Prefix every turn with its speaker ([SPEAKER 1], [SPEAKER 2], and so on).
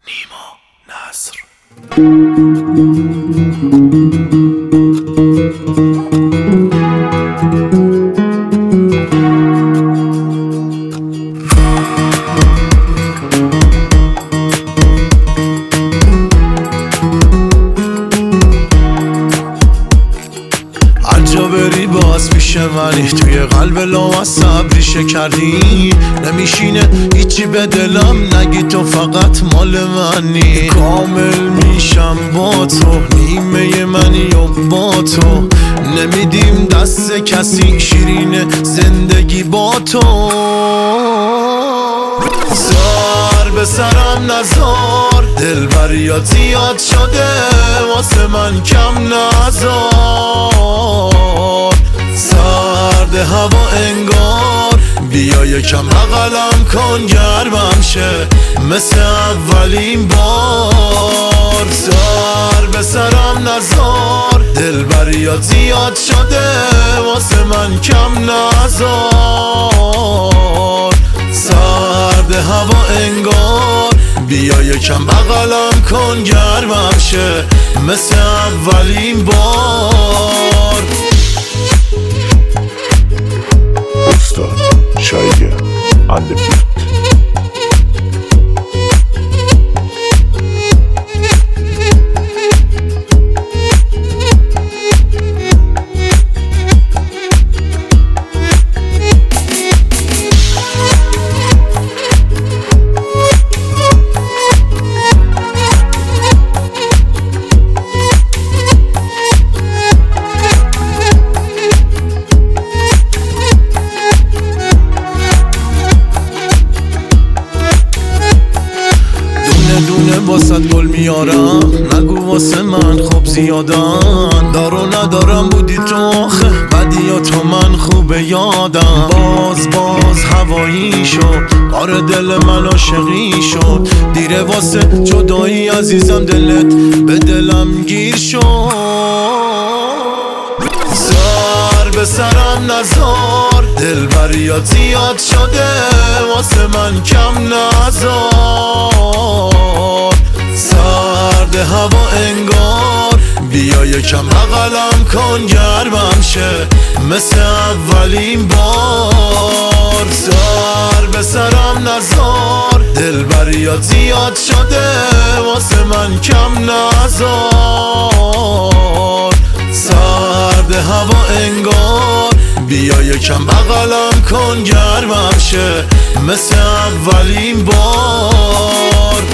[SPEAKER 1] نیما نصر. هرجا بری باز پیش منی، توی قلب لامصب ریشه کردی. نمیشینه هیچی به دلم نگی، تو فقط مال منی. کامل میشم با تو، نیمه منی و با تو. نمیدیم دست کسی، شیرین زندگی با تو. سر به سرم نزار، دلبریات زیاد شده واسه من کم نزار. سرد هوا انگار، بیا یکم بغلم کن گرمم شه مثل اولین بار. سر به سرم نزار، دلبریات زیاد شده واسه من کم نزار. سرد هوا انگار، بیا یکم بغلم کن گرمم شه مثل اولین بار.
[SPEAKER 2] استاد شایگه and the beat.
[SPEAKER 1] دونه واسه گل میارم، نگو واسه من خوب زیادن. دارو ندارم بودی تو آخه، بدی تو من خوب یادم. باز هوایی شد، کار دل من عاشقی شد. دیره واسه جدایی عزیزم، دلت به دلم گیر شد. سر به سرم نزار، دلبریات زیاد شده واسه من کم نزار. سرد هوا انگار، بیا یکم بغلم کن گرمم شه مثل اولین بار. سر به سرم نزار، دلبریات زیاد شده واسه من کم نزار. سرد هوا انگار، بیا یکم بغلم کن گرمم شه مثل اولین بار.